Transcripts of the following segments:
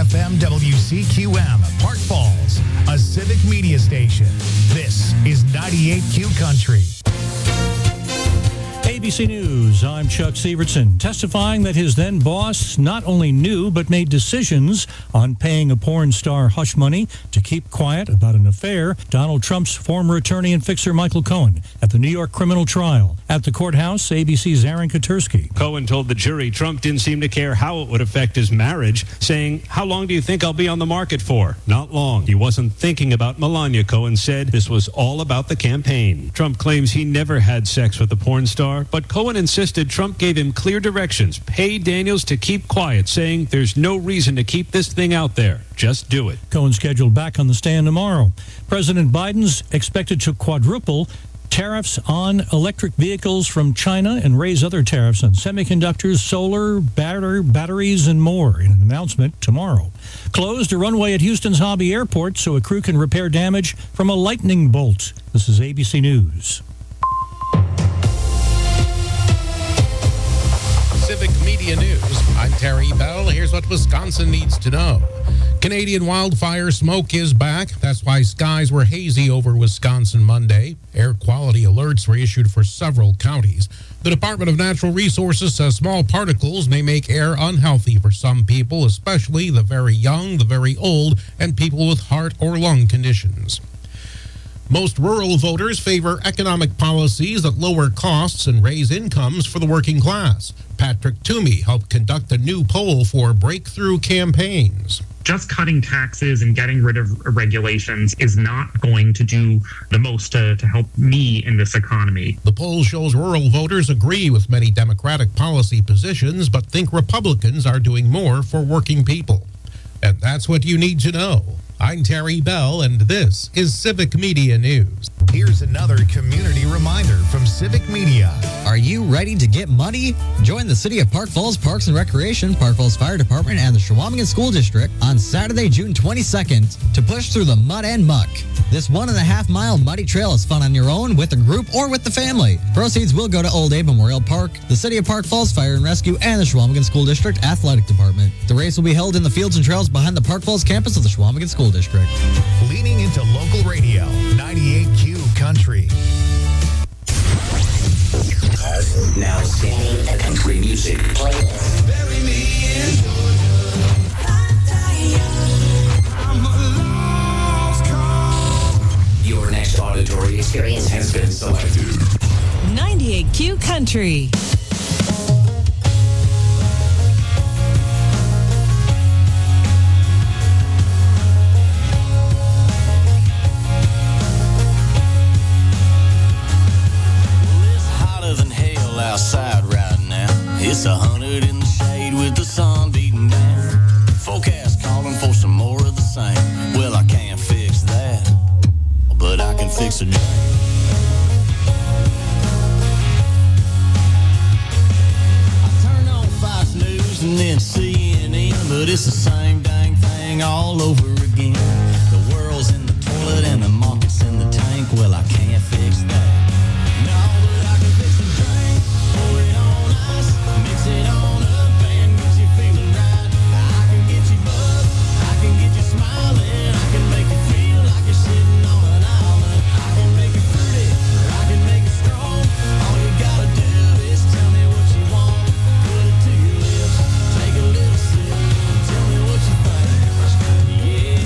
FM WCQM, Park Falls, a civic media station. This is 98Q Country. ABC News, I'm Chuck Severson, testifying that his then boss not only knew but made decisions on paying a porn star hush money to keep quiet about an affair. Donald Trump's former attorney and fixer Michael Cohen at the New York criminal trial. At the courthouse, ABC's Aaron Katursky. Cohen told the jury Trump didn't seem to care how it would affect his marriage, saying, "How long do you think I'll be on the market for?" Not long. He wasn't thinking about Melania, Cohen said. This was all about the campaign. Trump claims he never had sex with the porn star, but Cohen insisted Trump gave him clear directions. Pay Daniels to keep quiet, saying there's no reason to keep this thing out there. Just do it. Cohen scheduled back on the stand tomorrow. President Biden's expected to quadruple tariffs on electric vehicles from China and raise other tariffs on semiconductors, solar, batteries, and more in an announcement tomorrow. Closed a runway at Houston's Hobby Airport so a crew can repair damage from a lightning bolt. This is ABC News. Civic Media News. I'm Terry Bell. Here's what Wisconsin needs to know. Canadian wildfire smoke is back. That's why skies were hazy over Wisconsin Monday. Air quality alerts were issued for several counties. The Department of Natural Resources says small particles may make air unhealthy for some people, especially the very young, the very old, and people with heart or lung conditions. Most rural voters favor economic policies that lower costs and raise incomes for the working class. Patrick Toomey helped conduct a new poll for Breakthrough Campaigns. Just cutting taxes and getting rid of regulations is not going to do the most to help me in this economy. The poll shows rural voters agree with many Democratic policy positions, but think Republicans are doing more for working people. And that's what you need to know. I'm Terry Bell, and this is Civic Media News. Here's another community reminder from Civic Media. Are you ready to get muddy? Join the City of Park Falls Parks and Recreation, Park Falls Fire Department, and the Chequamegon School District on Saturday, June 22nd to push through the mud and muck. This 1.5-mile muddy trail is fun on your own, with a group, or with the family. Proceeds will go to Old Abe Memorial Park, the City of Park Falls Fire and Rescue, and the Chequamegon School District Athletic Department. The race will be held in the fields and trails behind the Park Falls campus of the Chequamegon School District. Leaning into local radio, 98Q Country. Now singing a country music playlist. Bury me in your next auditory experience has been selected. 98Q Country. Outside right now, it's 100 in the shade with the sun beating down. Forecast calling for some more of the same. Well, I can't fix that, but I can fix a drain. I turn on Fox News and then CNN, but it's the same dang thing all over again. The world's in the toilet and the market's in the tank. Well, I can't fix that. Yeah.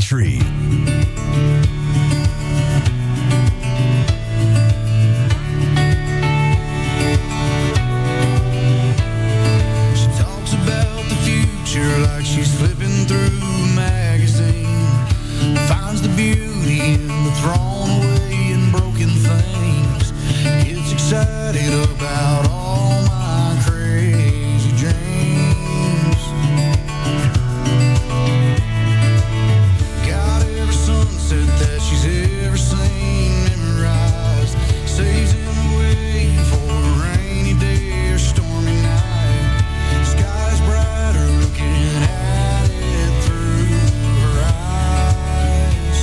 Country. Like she's flipping through a magazine, finds the beauty in the thrown away and broken things, gets excited about all my crazy dreams. Got every sunset that she's ever seen memorized, saves him away for a rainy day or stormy night. Sky's brighter looking at it through her eyes.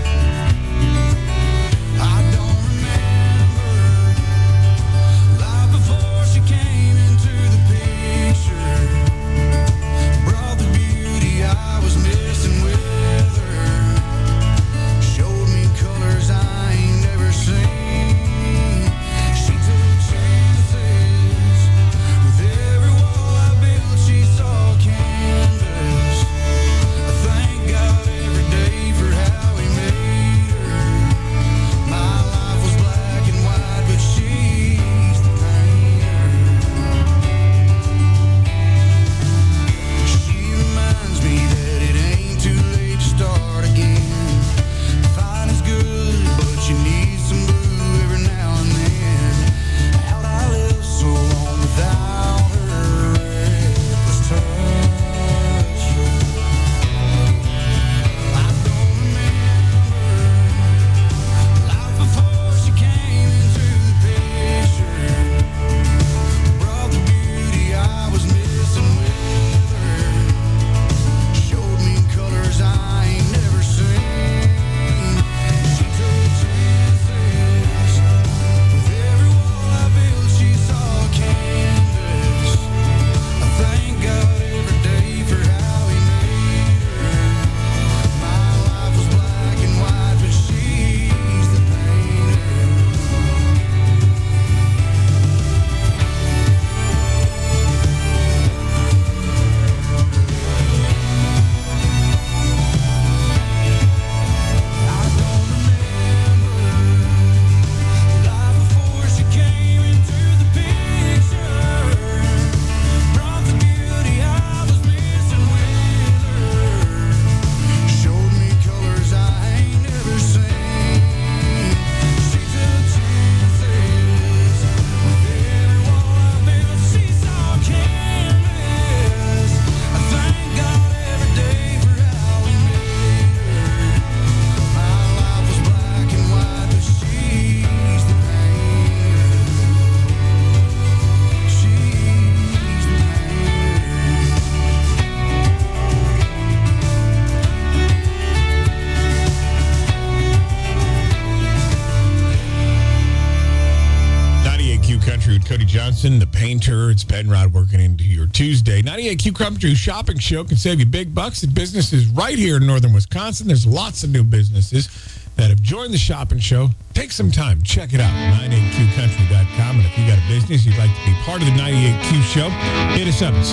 I don't remember life before she came into the picture. Brought the beauty I was missing with her. Showed me colors I ain't never seen. She took chances with every wall I built. She saw canvas. I thank God every day for how He made her. My life was black and white, but she's the painter. She reminds me that it ain't too late to start again. Fine is good, but you need some blue every now and then. How'd I live so long without her reckless touch? I don't remember life before she came into the picture. Brought the beauty I was missing with her. Showed me colors I ain't never seen. She took chances with every wall I built. She saw canvas. I thank God every day for how He made her. My life was black and white, but she's the painter. I don't remember life before she came into the picture. Brought the beauty I was missing with her. Showed me colors I ain't never seen. She took chances with every wall I built. She saw canvas. I thank God every day for how He made her. My life was black and white, but she's the painter. She's the .98 Country with Cody Johnson, the painter. It's Penrod working into your Tuesday. 98 Country Shopping Show can save you big bucks at businesses right here in northern Wisconsin. There's lots of new businesses that have joined the shopping show. Take some time. Check it out. 98qcountry.com. And if you got a business you'd like to be part of the 98Q show, hit us up at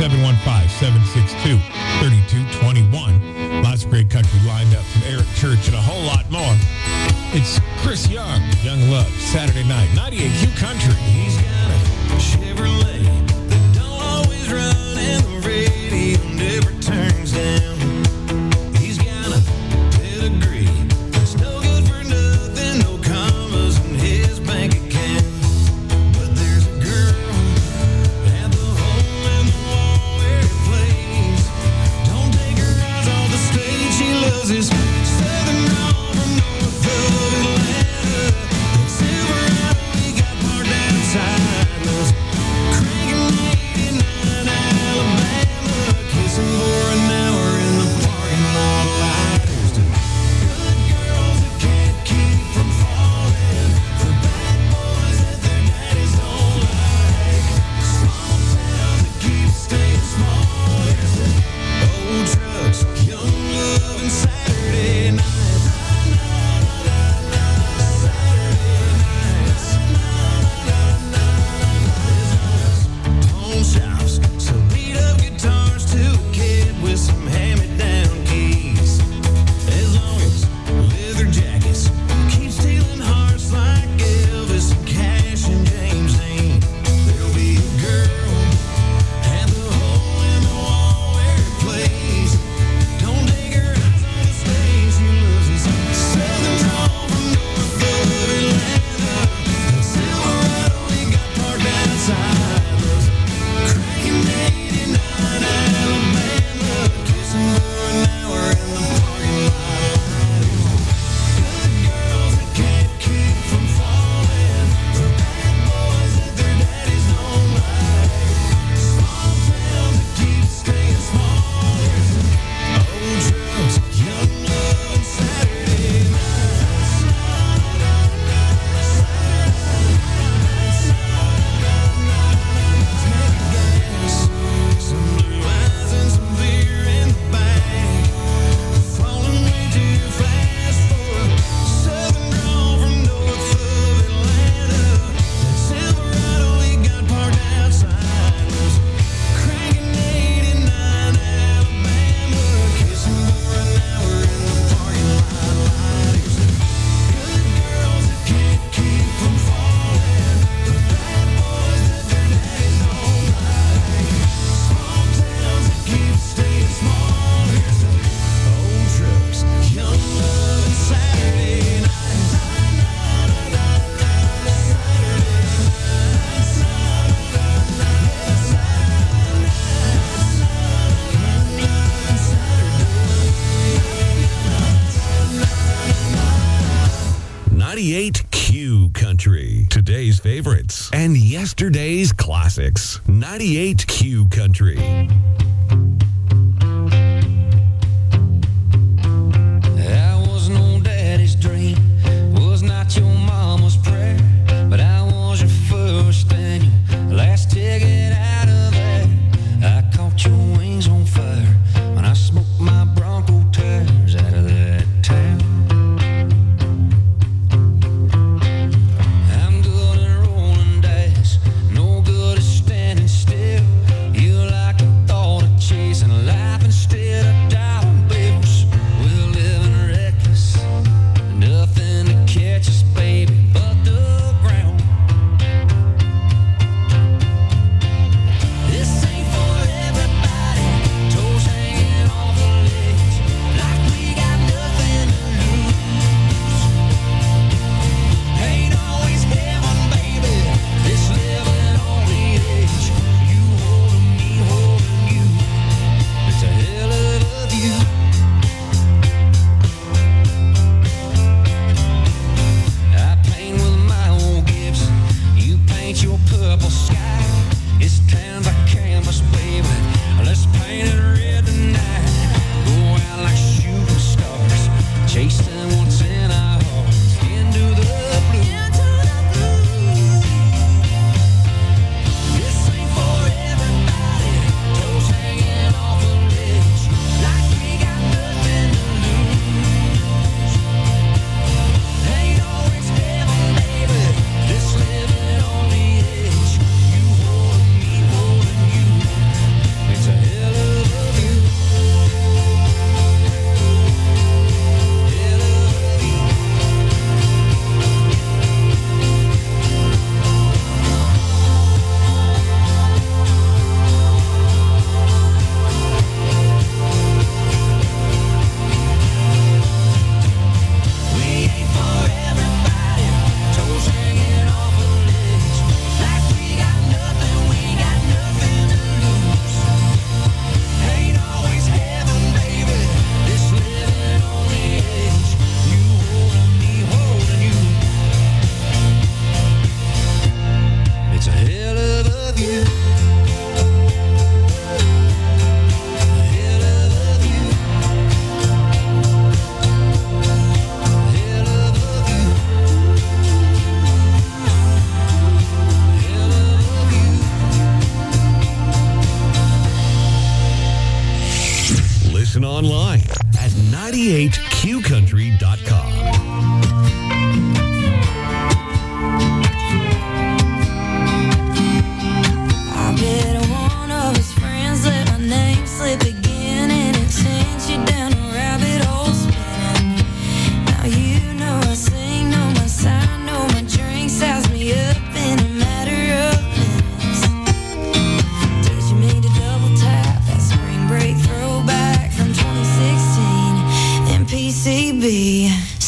715-762-3221. Lots of great country lined up from Eric Church and a whole lot more. It's Chris Young, Young Love, Saturday night, 98Q Country. He's got a Chevrolet that don't always run, and the radio never turns down. He's got a pedigree that's no good for nothing, no commas in his bank account. But there's a girl at the hole in the wall where he plays. Don't take her eyes off the stage, she loves his southern drawl from north of Atlanta. Silverado, he got parked outside. favorites and yesterday's classics. 98Q Country. I was no daddy's dream, was not your mama's prayer, but I was your first and your last ticket out of there. I caught your wings on fire when I smoked my Bronco tires out of that town. I'm good at rolling dice, no good at standing still. You like the thought of chasing life instead of dollar bills. We're living reckless, nothing to catch us, baby, but the ground. This ain't for everybody, toes hanging off the ledge, like we got nothing to lose. Ain't always heaven, baby, this living on the edge. You holding me, holding you, it's a hell of a view. I paint with my old Gibson, you paint your purple sky. It's town's like canvas, baby, let's paint it red tonight. Go out like shooting stars, chasing what's in our hearts, into the blue. This ain't for everybody, toes hanging off the ledge, like we got nothing to lose. Ain't always heaven, baby, this living on the edge. You holding me, holding you, it's a hell of a view. Hell of a view. We ain't for everybody, toes hanging off a ledge, like we got nothing to lose. Ain't always heaven, baby, this living on the edge. You holding me, holding you, it's a hell of a view. Hell of a view. Hell of a view. Hell of a view. Listen online at 98qcountry.com. I bet one of his friends let my name slip again, and it sends you down a rabbit hole spinning. Now you know I sing, know my sign, know my drink, size me up in a matter of minutes. Teaching me to double tap that spring break throwback from 2016 and PCB.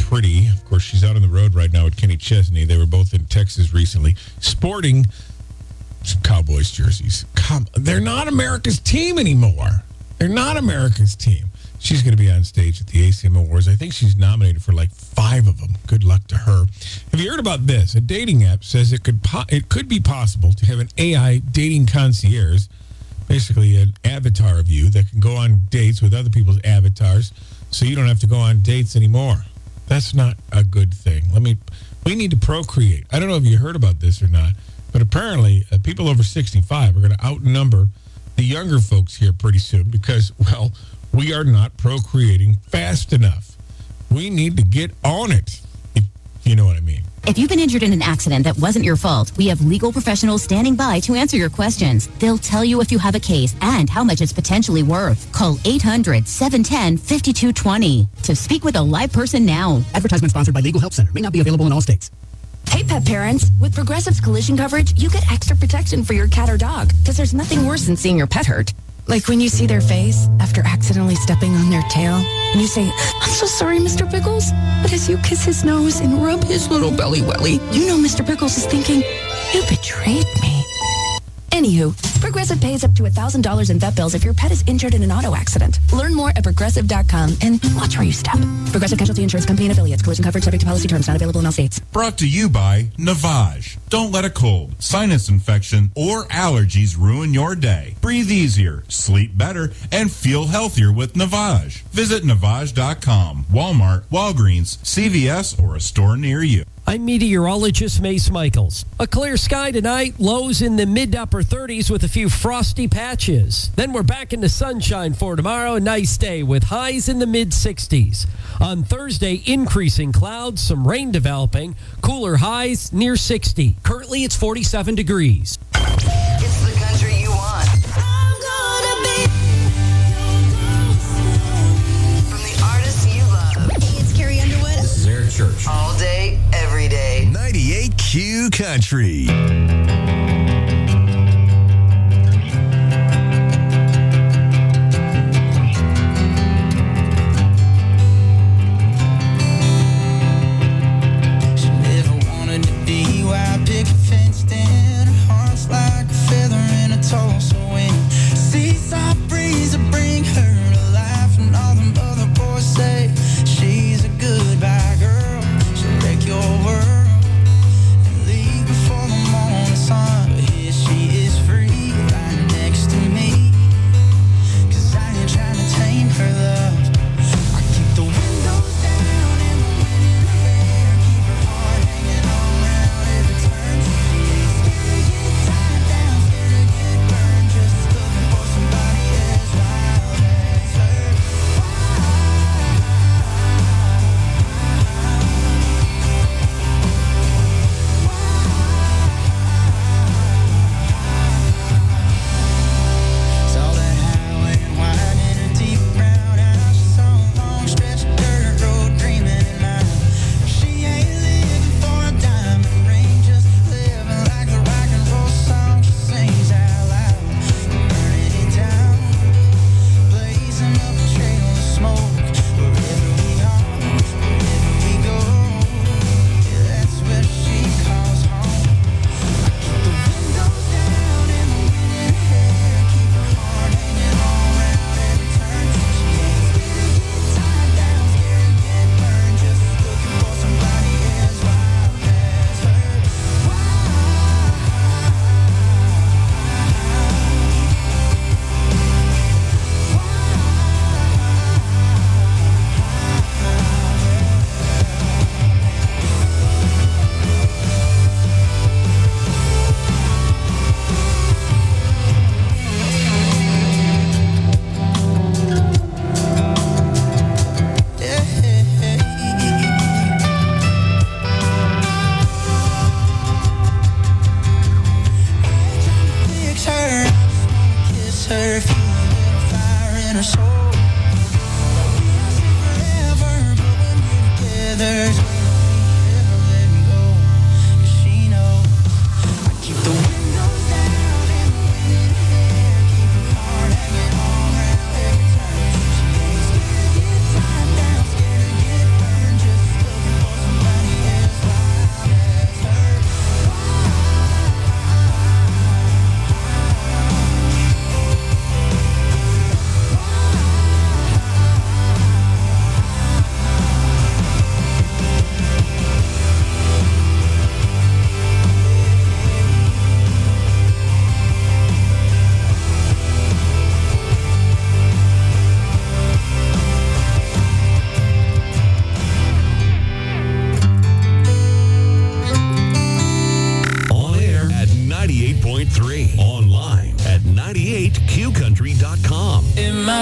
pretty. Of course, she's out on the road right now with Kenny Chesney. They were both in Texas recently, sporting some Cowboys jerseys. They're not America's team anymore. They're not America's team. She's going to be on stage at the ACM Awards. I think she's nominated for like 5 of them. Good luck to her. Have you heard about this? A dating app says it could be possible to have an AI dating concierge, basically an avatar of you that can go on dates with other people's avatars, so you don't have to go on dates anymore. That's not a good thing. We need to procreate. I don't know if you heard about this or not, but apparently people over 65 are going to outnumber the younger folks here pretty soon because, well, we are not procreating fast enough. We need to get on it, if you know what I mean. If you've been injured in an accident that wasn't your fault, we have legal professionals standing by to answer your questions. They'll tell you if you have a case and how much it's potentially worth. Call 800-710-5220 to speak with a live person now. Advertisement sponsored by Legal Help Center. May not be available in all states. Hey, pet parents. With Progressive's collision coverage, you get extra protection for your cat or dog because there's nothing worse than seeing your pet hurt. Like when you see their face after accidentally stepping on their tail, and you say, "I'm so sorry, Mr. Pickles." But as you kiss his nose and rub his little belly welly, you know Mr. Pickles is thinking, "You betrayed me." Anywho, Progressive pays up to $1,000 in vet bills if your pet is injured in an auto accident. Learn more at Progressive.com and watch where you step. Progressive Casualty Insurance Company and Affiliates. Collision coverage subject to policy terms. Not available in all states. Brought to you by Navage. Don't let a cold, sinus infection, or allergies ruin your day. Breathe easier, sleep better, and feel healthier with Navage. Visit Navage.com, Walmart, Walgreens, CVS, or a store near you. I'm meteorologist Mace Michaels. A clear sky tonight, lows in the mid to upper 30s with a few frosty patches. Then we're back into sunshine for tomorrow, a nice day with highs in the mid 60s. On Thursday, increasing clouds, some rain developing, cooler highs near 60. Currently, it's 47 degrees. It's the country you want. From the artists you love. Hey, it's Carrie Underwood. This is Eric Church. All day, every day. 98Q Country.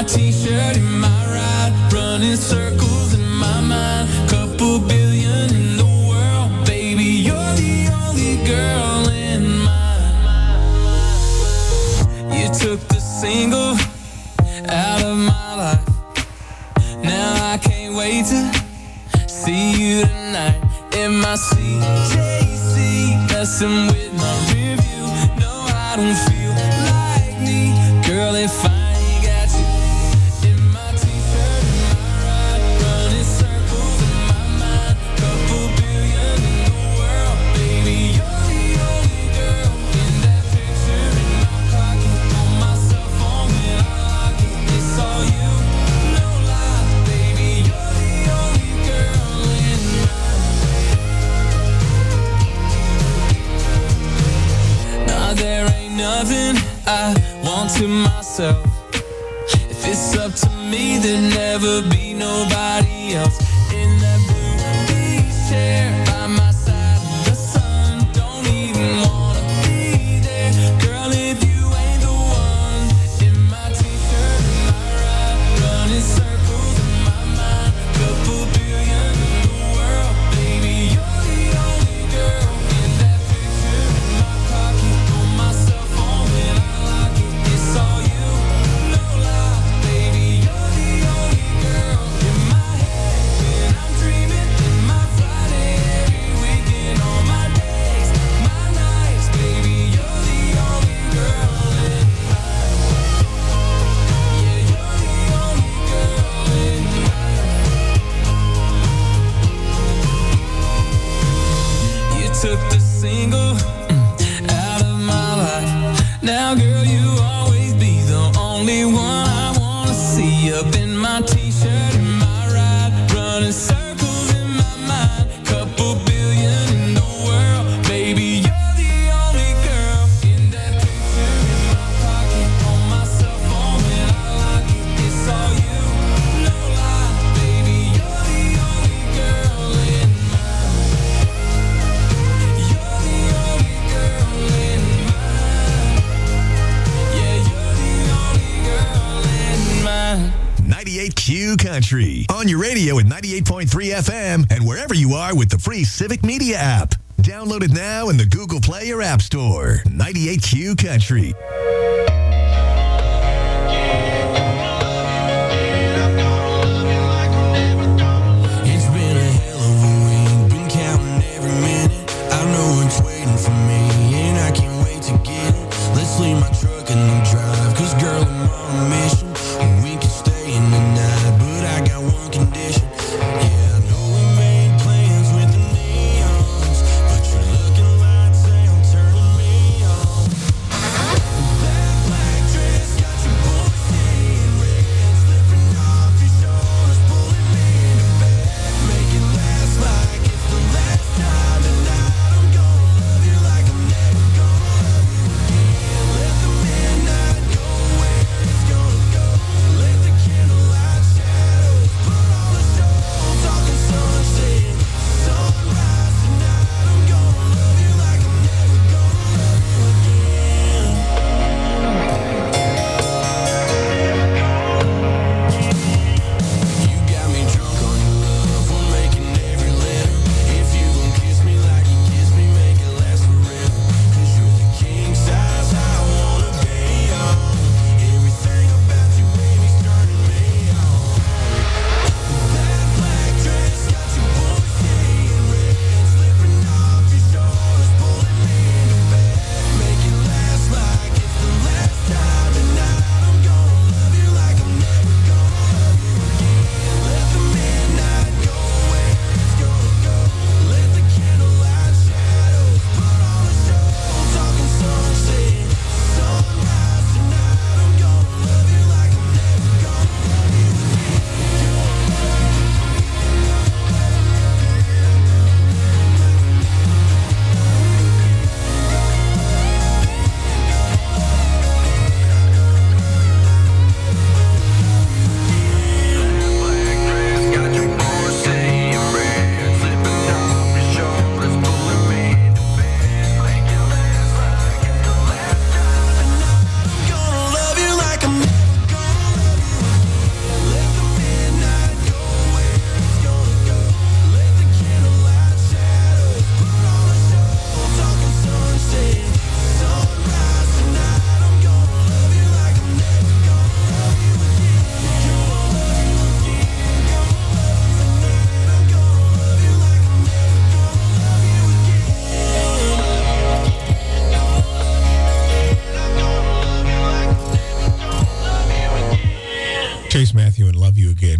t-shirt in my ride, running circles in my mind. Couple billion in the world, baby, you're the only girl in mine. You took the single out of my life. Now I can't wait to see you tonight in my CJC, messing with my review. No, I don't feel like me, girl, if I ain't got you in my t-shirt and my ride, running circles in my mind. Couple billion in the world, baby, you're the only girl in that picture in my pocket, on my cell phone when I lock it. It's all you, no lie, baby, you're the only girl in mine. Nah, there ain't nothing I want to myself. If it's up to me, there'd never be nobody else in that blue beach chair by my side. The sun don't even wanna be there, girl, if you ain't the one. In my t-shirt and my ride, running circles in my mind. Couple billion in the world, baby, you're the only girl in that picture in my pocket, on my cell phone when I lock it. It's all you, no lie, baby, you're the only girl in my head when I'm dreaming. In my Friday, every weekend, all my days, my nights, baby, you're the only girl in mine. Yeah, you're the only girl in mine. You took the single out of my life. Now, girl, you always be the only one I wanna see up in my t-shirt and my ride, running circles in my mind. Couple billion in the world, baby, you're the only girl in that picture in my pocket, on my cell phone when I lock it. It's all you, no lie, baby, you're the only girl in mine. You're the only girl in mine. Yeah, you're the only girl in mine. 98Q Country. On your radio at 98.3 FM and wherever you are with the free Civic Media app. Download it now in the Google Play or App Store. 98Q Country. It's been a hell of a week, been counting every minute. I know it's waiting for me, and I can't wait to get it. Let's leave my truck in the drive, 'cause girl, I'm on a mission. We can stay in the night, but I got one condition. Yeah, I know we made plans with the neons, but your looking lights ain't turning me on.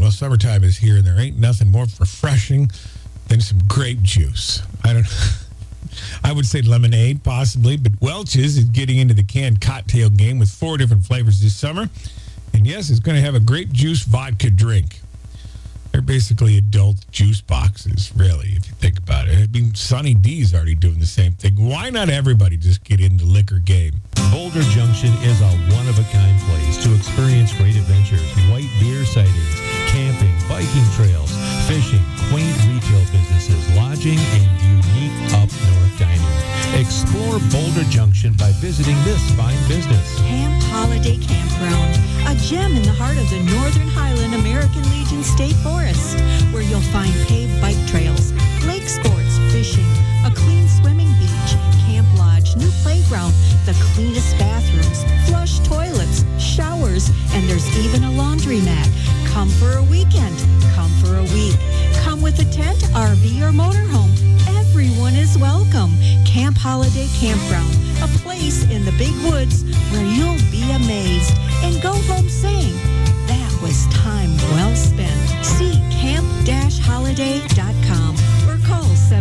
Well, summertime is here, and there ain't nothing more refreshing than some grape juice. I would say lemonade, possibly, but Welch's is getting into the canned cocktail game with 4 different flavors this summer. And yes, it's going to have a grape juice vodka drink. They're basically adult juice boxes, really, if you think about it. I mean, Sunny D's already doing the same thing. Why not everybody just get into the liquor game? Boulder Junction is a one-of-a-kind place to experience great adventures, white beer sightings, camping, biking trails, fishing, quaint retail businesses, lodging, and unique up-north dining. Explore Boulder Junction by visiting this fine business. Camp Holiday Campground, a gem in the heart of the Northern Highland American Legion State Forest, where you'll find paved bike trails, lake sports, fishing, a clean swimming beach, camp lodge, new playground, the cleanest bathrooms, flush toilets, showers, and there's even a laundromat. Come for a weekend. Come for a week. Come with a tent, RV, or motorhome. Everyone is welcome. Camp Holiday Campground, a place in the big woods where you'll be amazed and go home saying, that was time well spent. See camp-holiday.com or call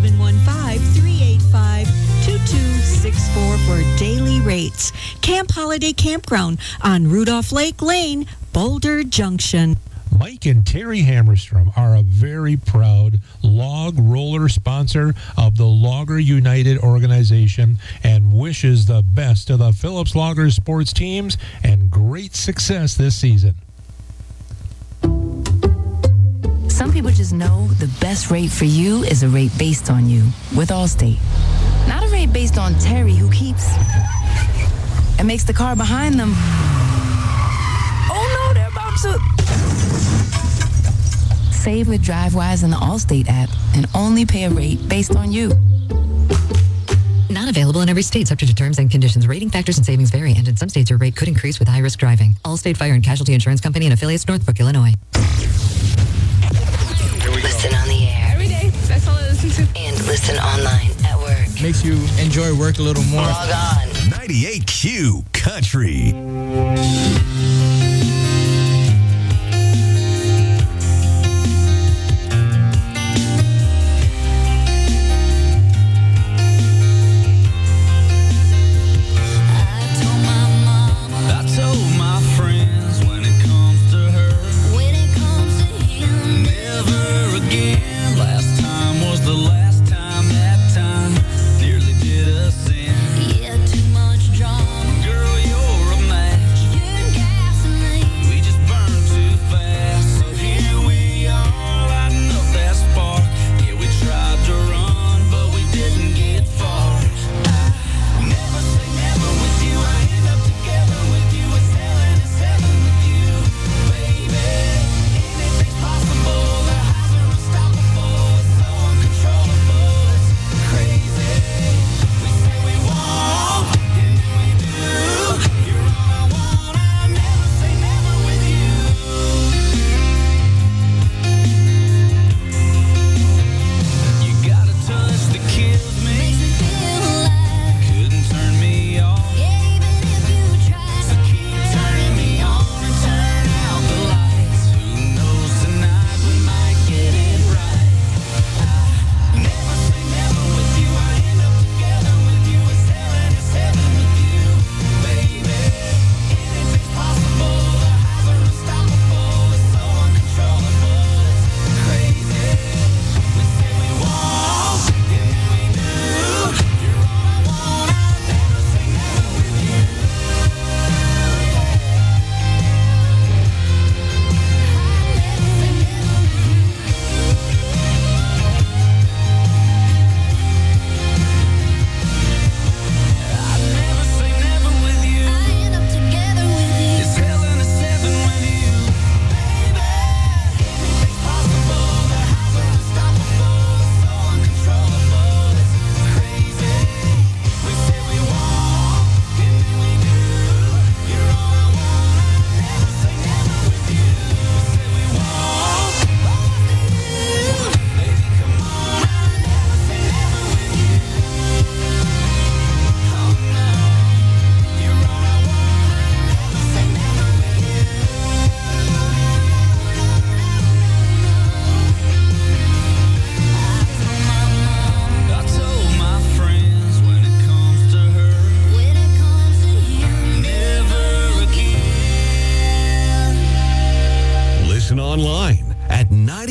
715-385-2264 for daily rates. Camp Holiday Campground on Rudolph Lake Lane, Boulder Junction. Mike and Terry Hammerstrom are a very proud log roller sponsor of the Logger United organization and wishes the best to the Phillips Loggers sports teams and great success this season. Some people just know the best rate for you is a rate based on you with Allstate. Not a rate based on Terry, who keeps and makes the car behind them. Oh no, they're about to... Save with DriveWise in the Allstate app and only pay a rate based on you. Not available in every state, subject to terms and conditions. Rating factors and savings vary, and in some states your rate could increase with high-risk driving. Allstate Fire and Casualty Insurance Company and affiliates, Northbrook, Illinois. Listen on the air. Every day. That's all I listen to. And listen online at work. Makes you enjoy work a little more. Log on. 98Q Country. Yeah, too much drama. Girl, you're a match. You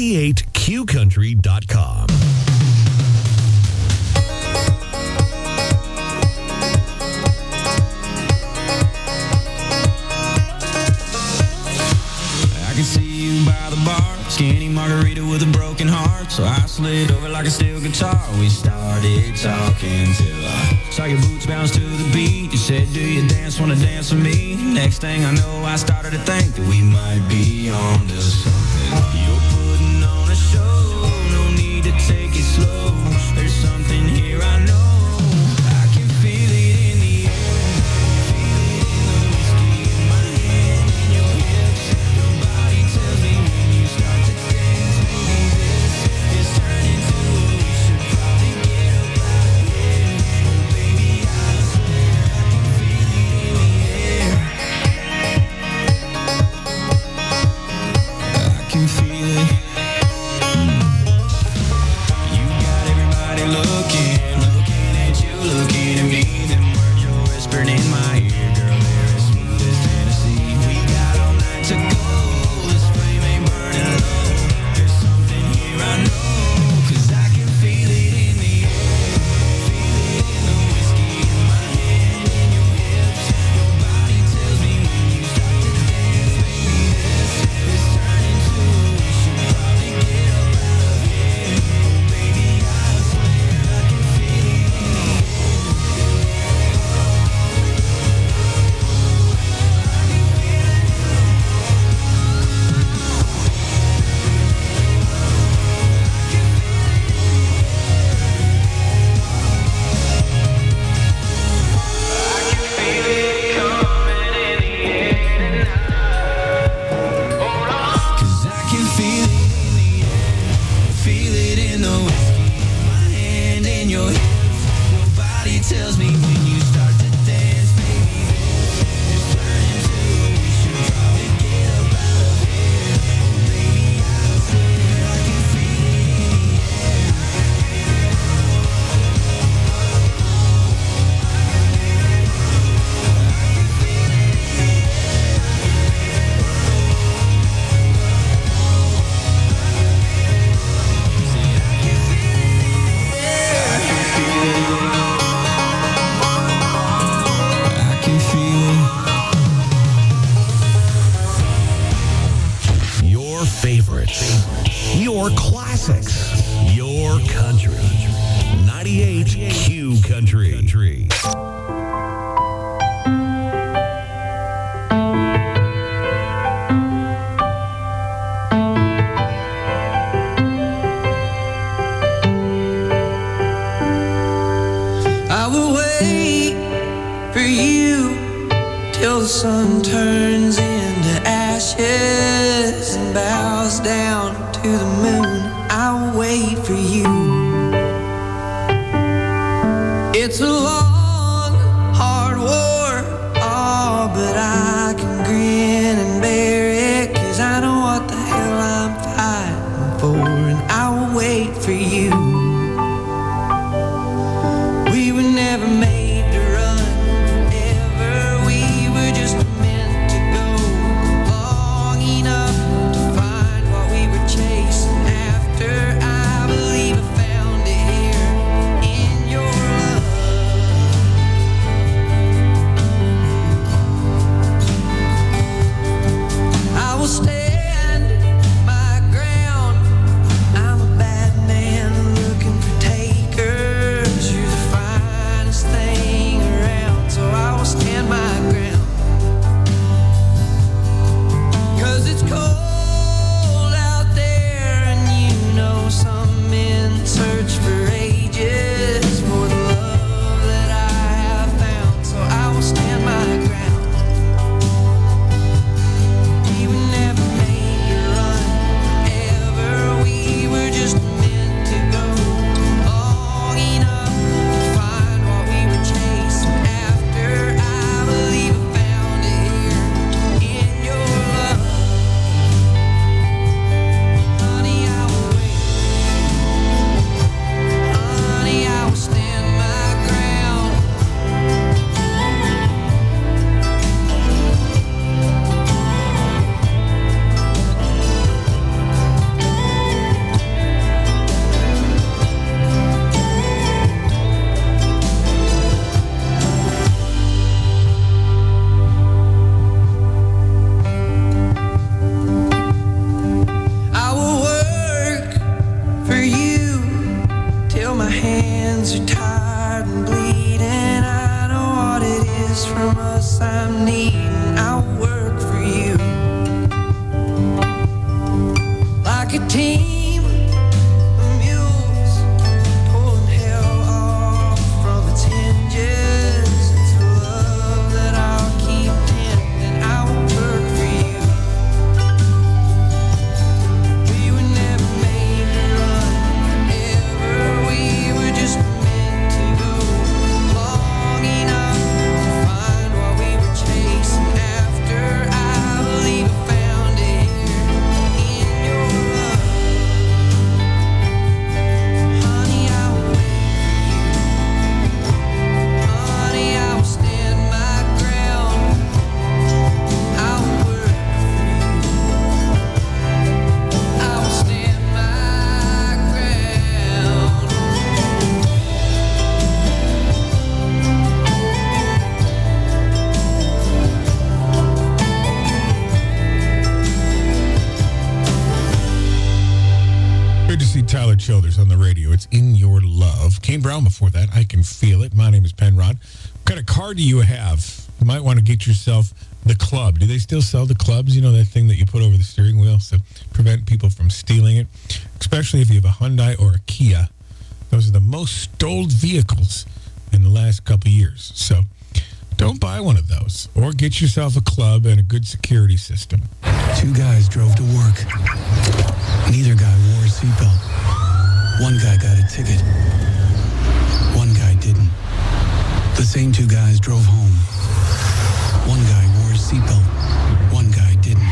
98QCountry.com. I can see you by the bar, skinny margarita with a broken heart. So I slid over like a steel guitar. We started talking till I saw your boots bounce to the beat. You said, do you wanna dance with me? Next thing I know, I started to think that we might be on to something. You're putting on a show, no need to take it slow. There's something here I know. I can feel it in the air, feel it in the whiskey in my hand, in your hips. Your body tells me when you start to dance, maybe this is turning to what we should probably get up out of here. Oh baby, I swear I can feel it in the air. I can feel it. You got everybody looking at you, looking at me. Them words you're whispering in my ear, girl, they're as smooth as Tennessee. We got all night to go, this flame ain't burning low. There's something here I know, 'cause I can feel it in the air. Feel it in the whiskey in my hand, in your hips. Your body tells me when you start to dance, baby, this is turning to what we should probably get up out of here. Oh baby, I swear I can feel it in the air. Cause I can feel it in the air, feel it in the whiskey in my hand, in your hips. Your body tells me when you start to dance, baby, this is turning to what we should probably get up out of here. Oh baby, I swear I can feel it in the air. I can feel it. Your favorites, your classics, your country. 98Q Country. I will wait for you till the sun turns into ashes and bows down to the moon. I will wait for you. It's a long, hard war, oh, but I can grin and bear it, 'cause I know what the hell I'm fighting for, and I will wait for you. We were never made to run forever. We were just meant to go long enough to find what we were chasing after. I believe I found it here in your love. I will stand my ground. I'm a bad man. Look hands are tired and bleeding. I know what it is from us I'm needing. I'll work for you like a team of mules pulling hell off from its hinges. It's a love that I'll keep tending. I'll work for you. We were never made to run ever. We were just meant to go long enough to find what we were chasing after. I believe I found it here in your love. Honey, I will wait for you. Honey, I will stand my ground. I will work for you. I will stand my ground. Good to see Tyler Childers on the radio. It's In Your Love. Kane Brown before that. I Can Feel It. My name is Penrod. What kind of car do you have? You might want to get yourself the club. Do they still sell the clubs? You know, that thing that you put over the steering wheel to prevent people from stealing it? Especially if you have a Hyundai or a Kia. Those are the most stolen vehicles in the last couple of years. So don't buy one of those. Or get yourself a club and a good security system. Two guys drove to work. Neither guy wore a seatbelt. One guy got a ticket. One guy didn't. The same two guys drove home. One guy wore a seatbelt. One guy didn't.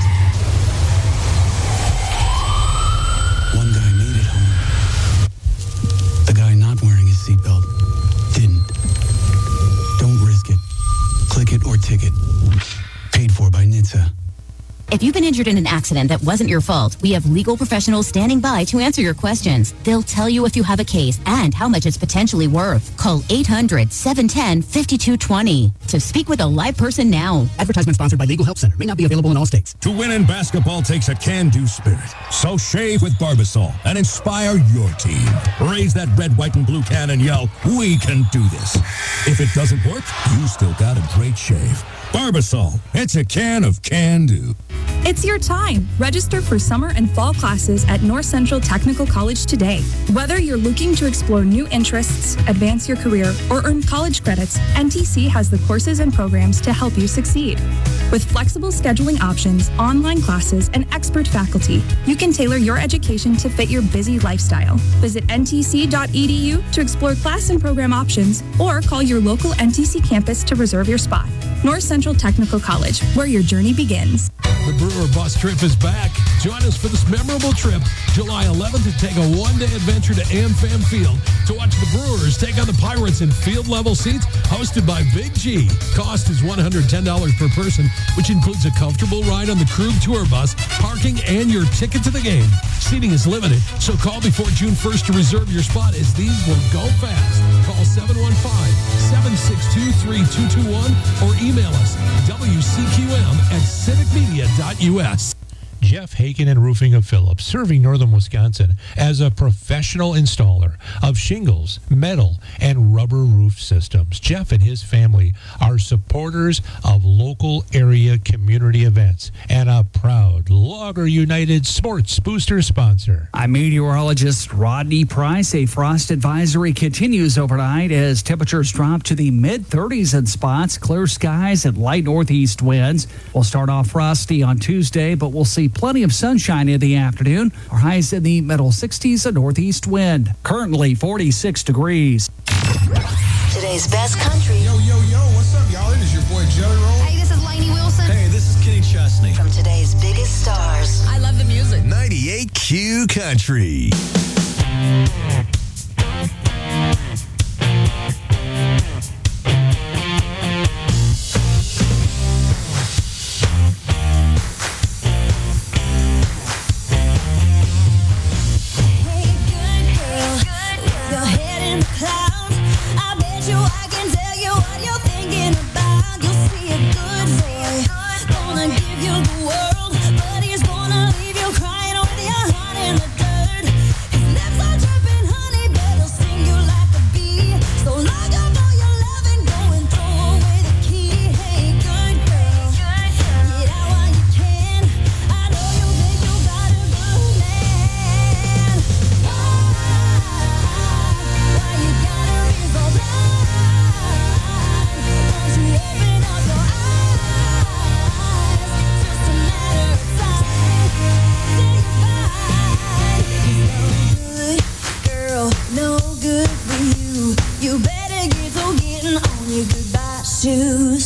One guy made it home. The guy not wearing his seatbelt didn't. Don't risk it. Click it or ticket. Paid for by NHTSA. If you've been injured in an accident that wasn't your fault, we have legal professionals standing by to answer your questions. They'll tell you if you have a case and how much it's potentially worth. Call 800-710-5220 to speak with a live person now. Advertisement sponsored by Legal Help Center. May not be available in all states. To win in basketball takes a can-do spirit. So shave with Barbasol and inspire your team. Raise that red, white, and blue can and yell, "We can do this." If it doesn't work, you still got a great shave. Barbasol, it's a can of can-do. It's your time. Register for summer and fall classes at North Central Technical College today. Whether you're looking to explore new interests, advance your career, or earn college credits, NTC has the courses and programs to help you succeed. With flexible scheduling options, online classes, and expert faculty, you can tailor your education to fit your busy lifestyle. Visit ntc.edu to explore class and program options, or call your local NTC campus to reserve your spot. North Central Technical College, where your journey begins. The Brewer Bus Trip is back. Join us for this memorable trip, July 11th, to take a one-day adventure to AmFam Field to watch the Brewers take on the Pirates in field-level seats hosted by Big G. Cost is $110 per person, which includes a comfortable ride on the Krug Tour Bus, parking, and your ticket to the game. Seating is limited, so call before June 1st to reserve your spot, as these will go fast. Call 715-762-3221 or email us wcqm@civicmedia.us. Jeff Haken and Roofing of Phillips, serving northern Wisconsin as a professional installer of shingles, metal, and rubber roof systems. Jeff and his family are supporters of local area community events and a proud Logger United Sports Booster sponsor. I'm meteorologist Rodney Price. A frost advisory continues overnight as temperatures drop to the mid-30s in spots, clear skies, and light northeast winds. We'll start off frosty on Tuesday, but we'll see plenty of sunshine in the afternoon. Our highs in the middle 60s, a northeast wind. Currently 46 degrees. Today's best country. Yo, what's up, y'all? It is your boy Jelly Roll. Hey, this is Lainey Wilson. Hey, this is Kenny Chesney. From today's biggest stars. I love the music. 98Q Country. But he's gonna leave you crying with your heart in the dirt. His lips are dripping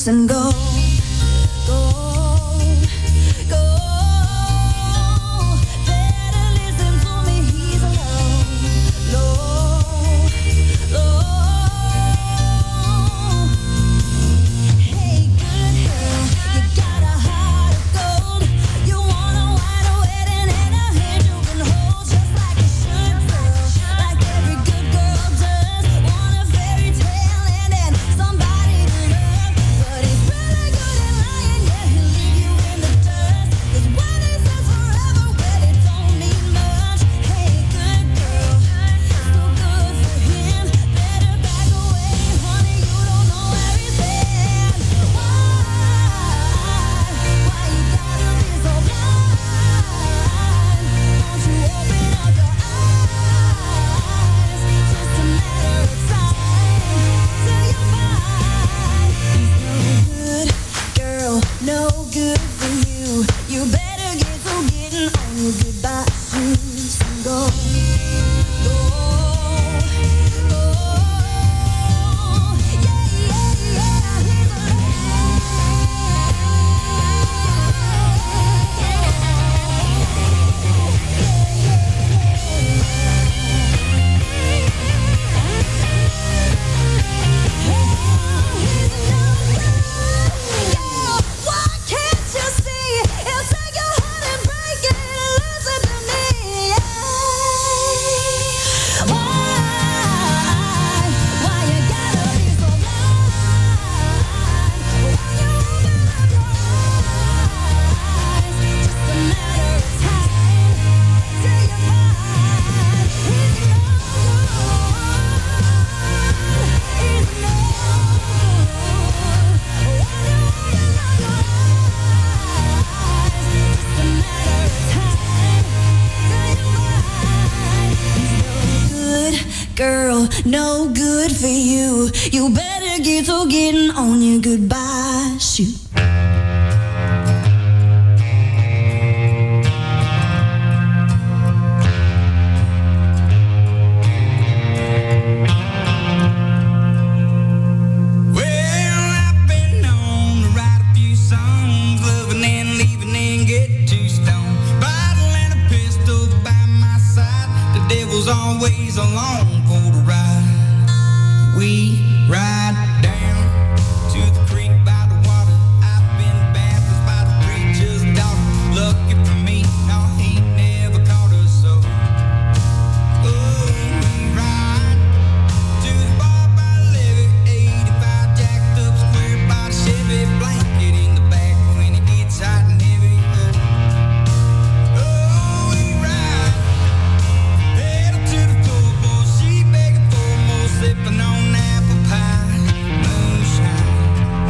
shoes and go. No good for you. You better get to getting on your goodbye shoe. Always along for the ride. We ride down to the creek by the water. I've been baptized by the preacher's daughter. Lucky for me, no, he never caught us so. Oh, we ride to the bar by the levee. 85 jacked up square body Chevy, blanket in the back when it gets hot and heavy. Oh, we ride. Sipping on apple pie, moonshine.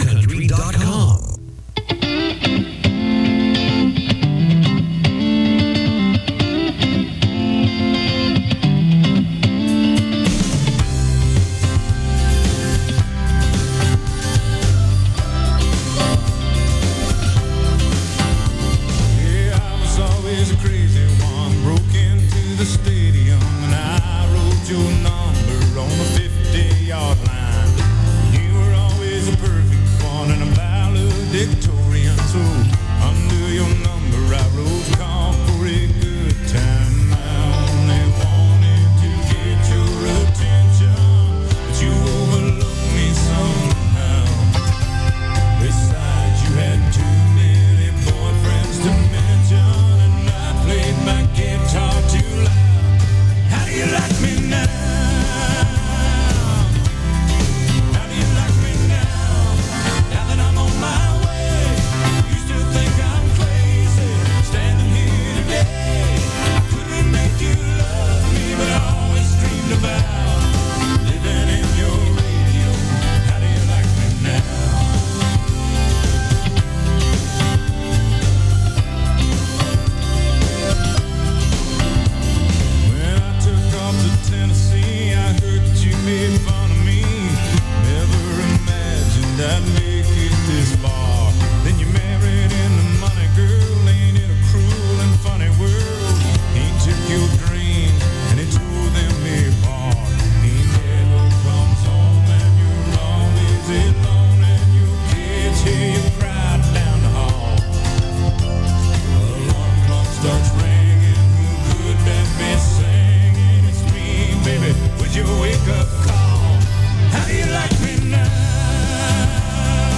92country.com. Yeah, I was always a crazy one. Broke into the stadium and I wrote your number on the 50-yard line. You were always a perfect one and a valedictorian. So under your number I wrote call for a good time. I only wanted to get your attention, but you overlooked me somehow. Besides, you had too many boyfriends to mention, and I played my guitar too loud. How do you like me now? How do you like me now? Now that I'm on my way, you still think I'm crazy, standing here today. I couldn't make you love me, but I always dreamed about living in your radio. How do you like me now? When I took off to Tennessee, I heard that you made fun of me. Never imagined I'd make it this far. Then you married into money, girl. Ain't it a cruel and funny world? He took your dreams and he tore them apart. He never comes home and you're always alone, and your kids hear you cry down the hall. Alarm clock starts ringing. Who could that be singing? It's me, baby, with your wake-up call. How do you like me now?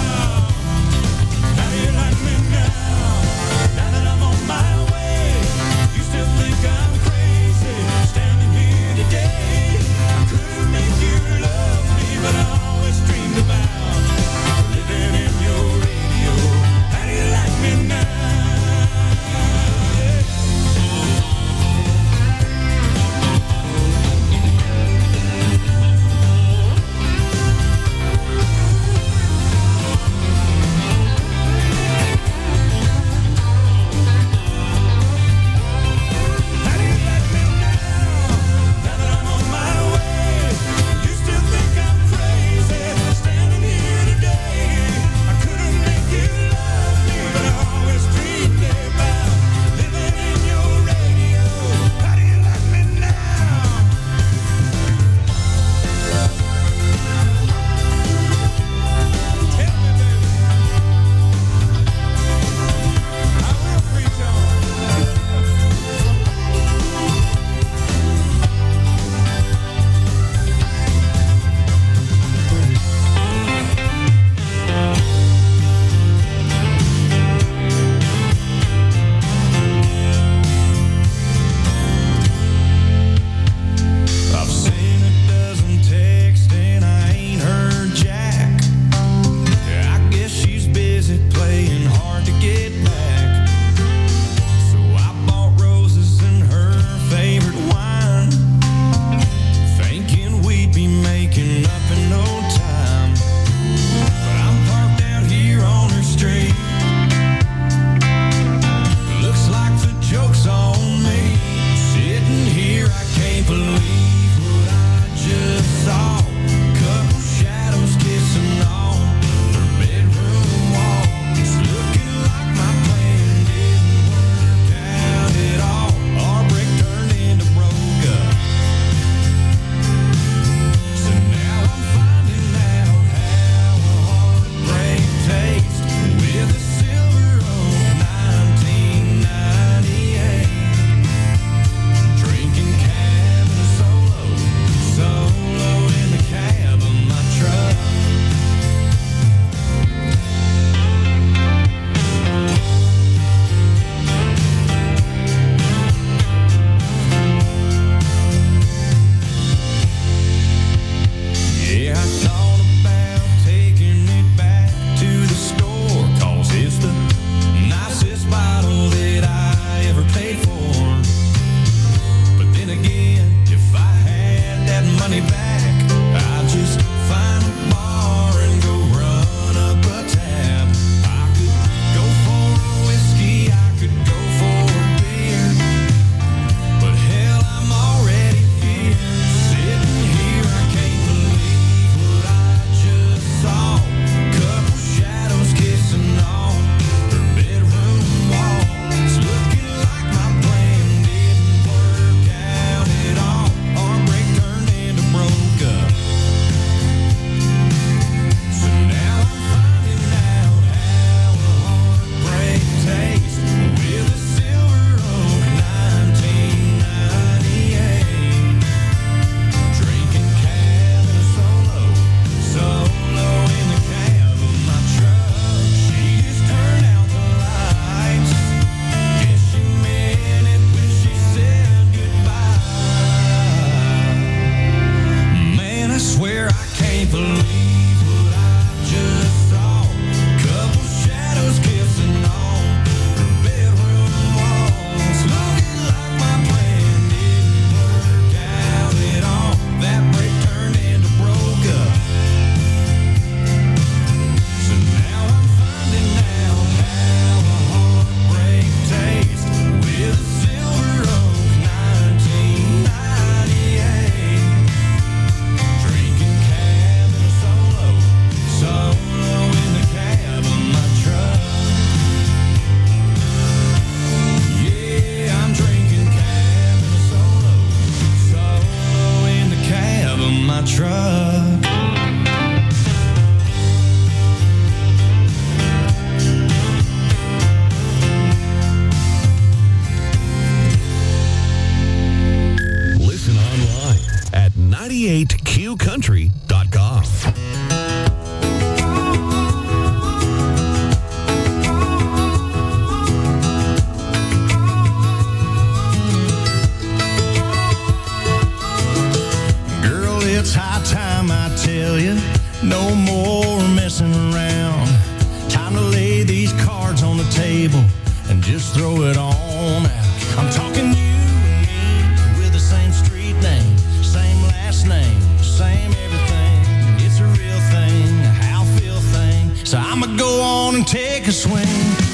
table and just throw it on out. I'm talking you and me with the same street name, same last name, same everything. It's a real thing, a how feel thing. So I'ma go on and take a swing.